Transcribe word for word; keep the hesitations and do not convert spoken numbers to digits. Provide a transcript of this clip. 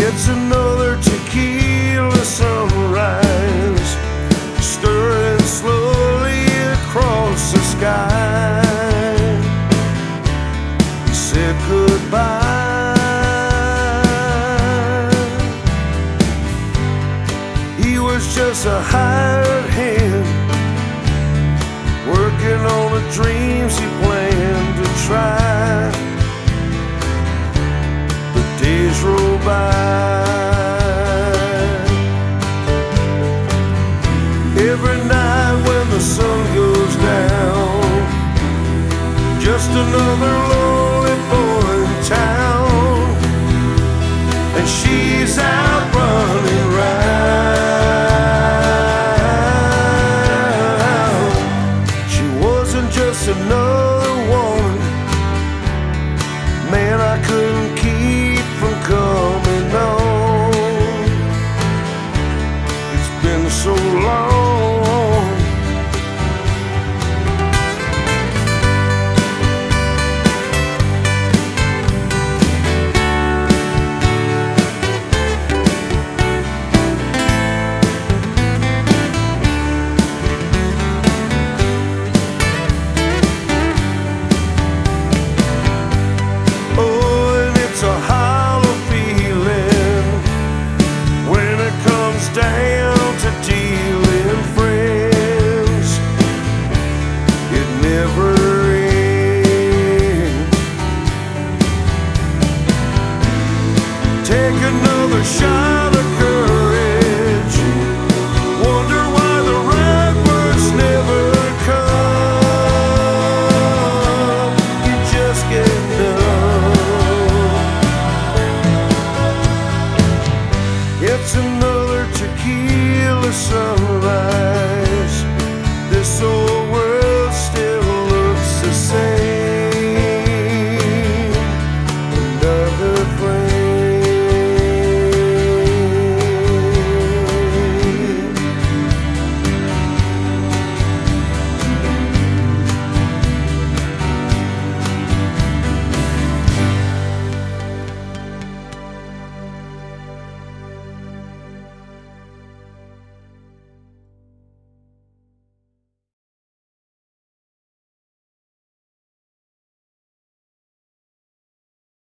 It's another tequila sunrise, stirring slowly across the sky. He said goodbye. He was just a hired hand, working on the dreams he planned to try. The days roll by. Every night when the sun goes down, just another lonely boy in town, and she's out running round. She wasn't just another woman, man, I couldn't keep from coming on. It's been so long. Down to dealing friends, it never ends. Take another shot